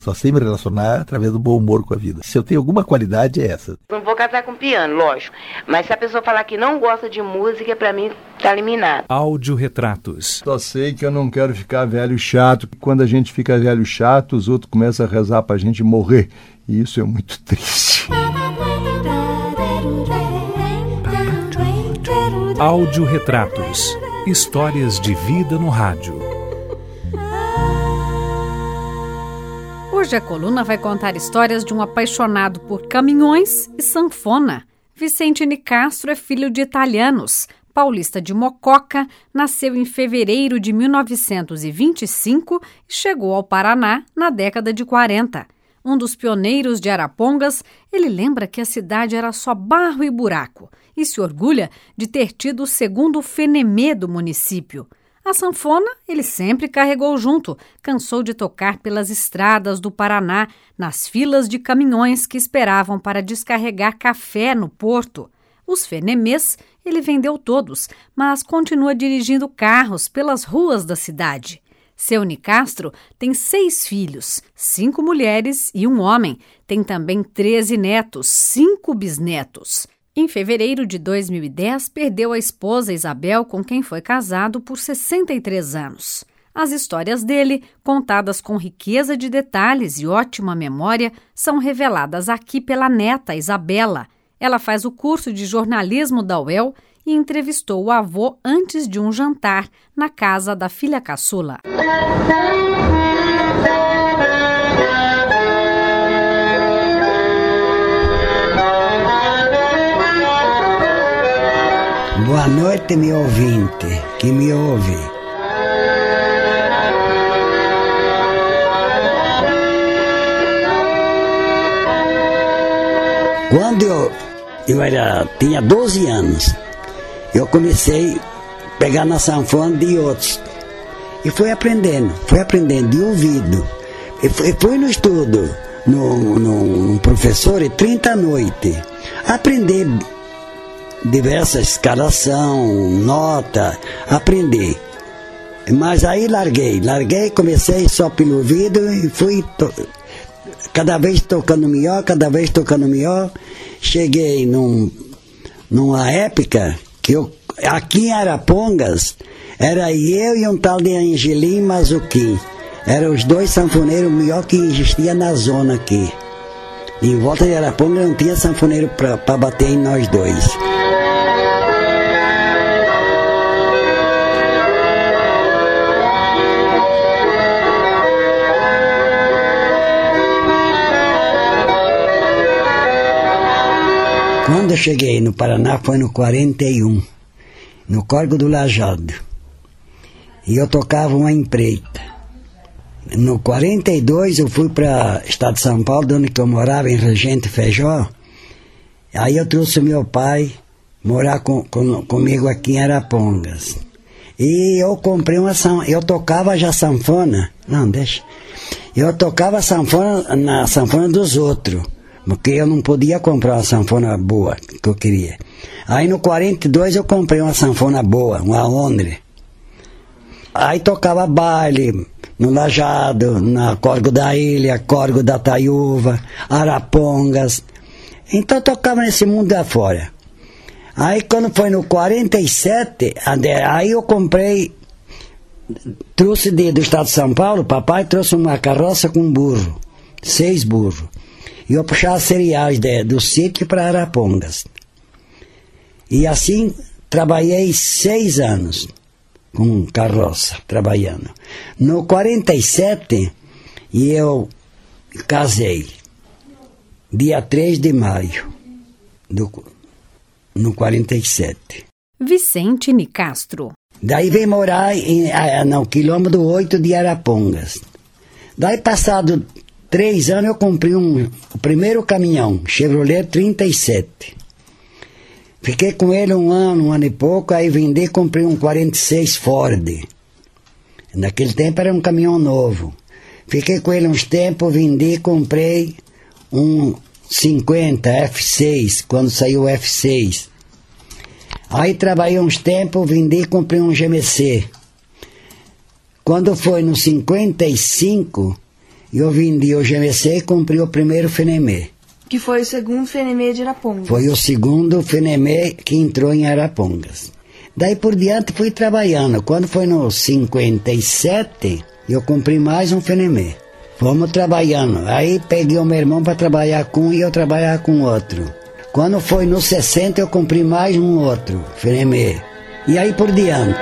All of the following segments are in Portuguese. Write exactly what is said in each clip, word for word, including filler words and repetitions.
Só sei me relacionar através do bom humor com a vida. Se eu tenho alguma qualidade, é essa. Não vou casar com piano, lógico. Mas se a pessoa falar que não gosta de música, pra mim tá eliminado. Audiorretratos. Só sei que eu não quero ficar velho chato. Quando a gente fica velho chato, os outros começam a rezar pra gente morrer. E isso é muito triste. Audiorretratos. Histórias de vida no rádio. Hoje a coluna vai contar histórias de um apaixonado por caminhões e sanfona. Vicente Nicastro é filho de italianos. Paulista de Mococa, nasceu em fevereiro de mil novecentos e vinte e cinco e chegou ao Paraná na década de quarenta. Um dos pioneiros de Arapongas, ele lembra que a cidade era só barro e buraco e se orgulha de ter tido o segundo fenemê do município. A sanfona ele sempre carregou junto, cansou de tocar pelas estradas do Paraná, nas filas de caminhões que esperavam para descarregar café no porto. Os fenemês ele vendeu todos, mas continua dirigindo carros pelas ruas da cidade. Seu Nicastro tem seis filhos, cinco mulheres e um homem. Tem também treze netos, cinco bisnetos. Em fevereiro de dois mil e dez, perdeu a esposa Isabel, com quem foi casado por sessenta e três anos. As histórias dele, contadas com riqueza de detalhes e ótima memória, são reveladas aqui pela neta Isabela. Ela faz o curso de jornalismo da U E L e entrevistou o avô antes de um jantar na casa da filha caçula. Boa noite, meu ouvinte, que me ouve. Quando eu, eu era, tinha doze anos, eu comecei a pegar na sanfona de outros. E fui aprendendo, fui aprendendo de ouvido. E fui, fui no estudo, no, no, no professor, e trinta noites, aprender diversas escalação, nota, aprender. Mas aí larguei, larguei, comecei só pelo ouvido e fui to- cada vez tocando melhor, cada vez tocando melhor. Cheguei num, numa época que eu, aqui em Arapongas, era eu e um tal de Angelim Mazuquim. Eram os dois sanfoneiros melhor que existia na zona aqui. Em volta de Arapongas não tinha sanfoneiro para bater em nós dois. Quando eu cheguei no Paraná foi no quarenta e um, no Córrego do Lajado. E eu tocava uma empreita. No quarenta e dois eu fui para o estado de São Paulo, onde eu morava, em Regente Feijó. Aí eu trouxe meu pai morar com, com, comigo aqui em Arapongas. E eu comprei uma sanfona, eu tocava já sanfona, não, deixa. Eu tocava sanfona na sanfona dos outros, porque eu não podia comprar uma sanfona boa que eu queria. Aí no quarenta e dois eu comprei uma sanfona boa, uma Ondre. Aí tocava baile no Lajado, na Córrego da Ilha, Córrego da Taiúva, Arapongas. Então eu tocava nesse mundo afora. Aí quando foi no quarenta e sete, aí eu comprei, trouxe de, do estado de São Paulo, papai trouxe uma carroça com burro, seis burros. E eu puxava cereais de, do sítio para Arapongas. E assim trabalhei seis anos com carroça, trabalhando. No quarenta e sete, eu casei, dia três de maio, do, no quarenta e sete. Vicente Nicastro. Daí veio morar em, no quilômetro oito de Arapongas. Daí, passado três anos, eu comprei um, o primeiro caminhão, Chevrolet trinta e sete. Fiquei com ele um ano, um ano e pouco, aí vendi, comprei um quarenta e seis Ford. Naquele tempo era um caminhão novo. Fiquei com ele uns tempos, vendi, comprei um cinquenta F seis, quando saiu o F seis. Aí trabalhei uns tempos, vendi, comprei um G M C. Quando foi no cinquenta e cinco, eu vendi o G M C e comprei o primeiro Fenemê. Que foi o segundo Fenemê de Arapongas. Foi o segundo Fenemê que entrou em Arapongas. Daí por diante fui trabalhando. Quando foi no cinquenta e sete, eu comprei mais um Fenemê. Fomos trabalhando. Aí peguei o meu irmão para trabalhar com um e eu trabalhar com outro. Quando foi no sessenta, eu comprei mais um outro Fenemê. E aí por diante.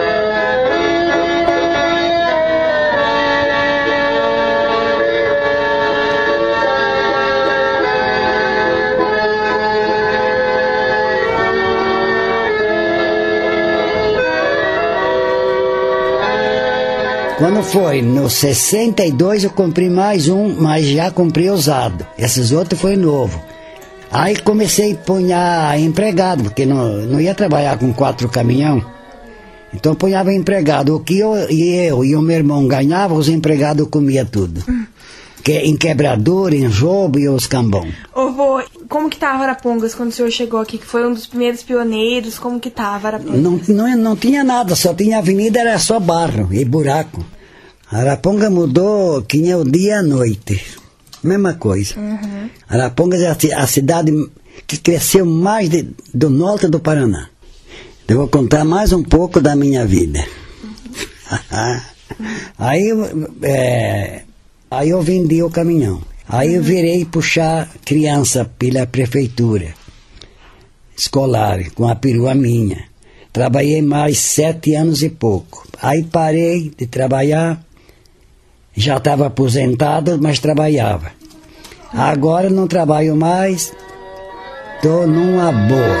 Quando foi no sessenta e dois, eu comprei mais um, mas já comprei usado. Esses outros foi novo. Aí comecei a punhar empregado, porque não, não ia trabalhar com quatro caminhão. Então punhava empregado. O que eu e, eu, e o meu irmão ganhavam, os empregados comiam tudo. Que, em quebradura, em roubo e os cambão. Ô vô, como que tava Arapongas quando o senhor chegou aqui? Que foi um dos primeiros pioneiros, como que tava Arapongas? Não, não, não tinha nada, só tinha avenida, era só barro e buraco. Arapongas mudou que nem o dia e a noite. Mesma coisa. Uhum. Arapongas é a, a cidade que cresceu mais de, do norte do Paraná. Eu vou contar mais um pouco da minha vida. Uhum. Aí, é, aí eu vendi o caminhão. Aí eu virei puxar criança pela prefeitura escolar, com a perua minha. Trabalhei mais sete anos e pouco. Aí parei de trabalhar. Já estava aposentado, mas trabalhava. Agora não trabalho mais, estou numa boa.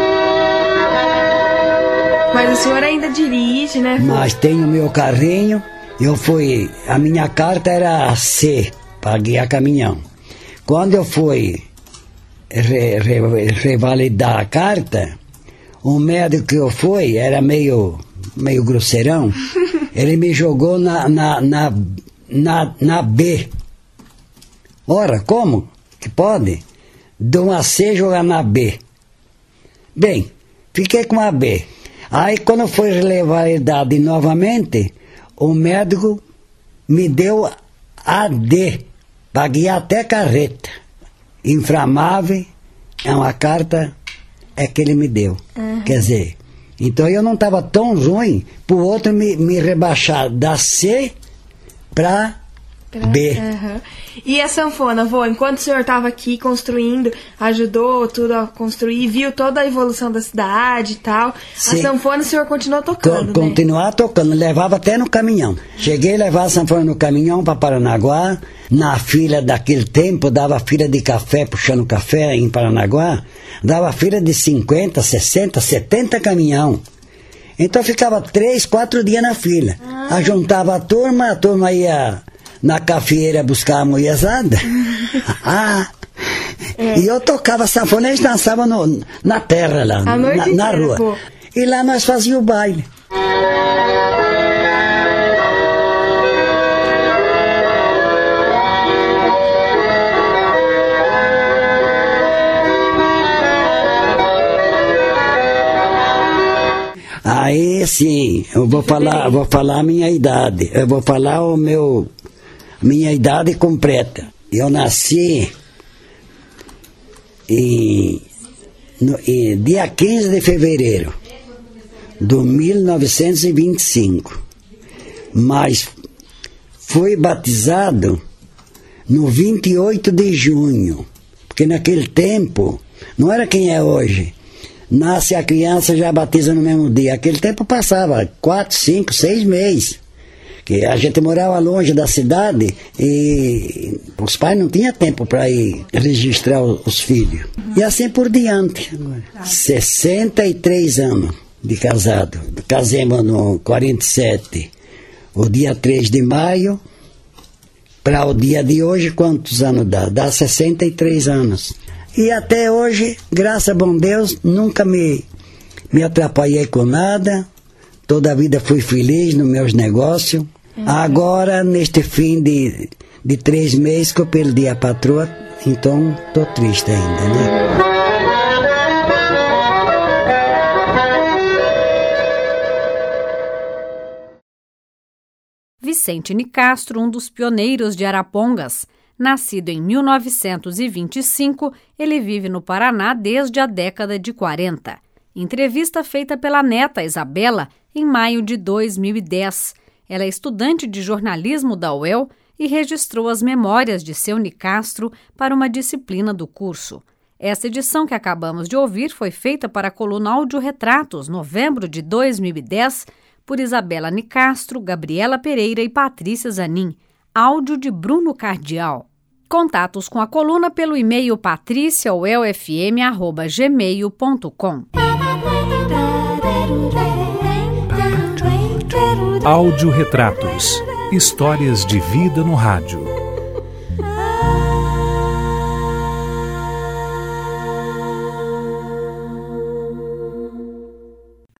Mas o senhor ainda dirige, né? Mas tenho meu carrinho, eu fui, a minha carta era C, para guiar caminhão. Quando eu fui re, re, revalidar a carta, o médico que eu fui era meio, meio grosseirão, ele me jogou na... na, na Na, na B. Ora, como que pode? De uma C jogar na B. Bem, fiquei com a B. Aí quando foi relevar a idade novamente, o médico me deu a D, para guiar até carreta. Inflamável, é uma carta é que ele me deu. Uhum. Quer dizer, então eu não estava tão ruim para o outro me, me rebaixar da C para B. Uhum. E a sanfona, vô, enquanto o senhor estava aqui construindo, ajudou tudo a construir, viu toda a evolução da cidade e tal, sim, a sanfona o senhor continuou tocando, Co- Continuar né? tocando, levava até no caminhão. Cheguei a levar a sanfona no caminhão para Paranaguá, na fila daquele tempo, dava fila de café, puxando café em Paranaguá, dava fila de cinquenta, sessenta, setenta caminhão. Então ficava três, quatro dias na fila. Ah. Ajuntava a turma, a turma ia na cafeeira buscar a mulherzada. ah. é. E eu tocava sanfona, eles dançavam no, na terra lá, na, na rua. Pô. E lá nós fazíamos o baile. Aí sim, eu vou falar, vou falar a minha idade, eu vou falar o meu, minha idade completa. Eu nasci em, no, em dia quinze de fevereiro de mil novecentos e vinte e cinco, mas fui batizado no vinte e oito de junho, porque naquele tempo não era quem é hoje. Nasce a criança, já batiza no mesmo dia. Aquele tempo passava quatro, cinco, seis meses. Que a gente morava longe da cidade e os pais não tinham tempo para ir registrar os filhos. E assim por diante. sessenta e três anos de casado. Casemos no quarenta e sete, o dia três de maio. Para o dia de hoje, quantos anos dá? Dá sessenta e três anos. E até hoje, graças a bom Deus, nunca me, me atrapalhei com nada. Toda a vida fui feliz nos meus negócios. Uhum. Agora, neste fim de, de três meses que eu perdi a patroa, então estou triste ainda, né? Vicente Nicastro, um dos pioneiros de Arapongas. Nascido em mil novecentos e vinte e cinco, ele vive no Paraná desde a década de quarenta. Entrevista feita pela neta Isabela em maio de dois mil e dez. Ela é estudante de jornalismo da U E L e registrou as memórias de seu Nicastro para uma disciplina do curso. Essa edição que acabamos de ouvir foi feita para a coluna Áudio-Retratos, novembro de dois mil e dez, por Isabela Nicastro, Gabriela Pereira e Patrícia Zanin. Áudio de Bruno Cardial. Contatos com a coluna pelo e-mail patricia u e l f m arroba gmail ponto com. Áudio-Retratos. Histórias de vida no rádio.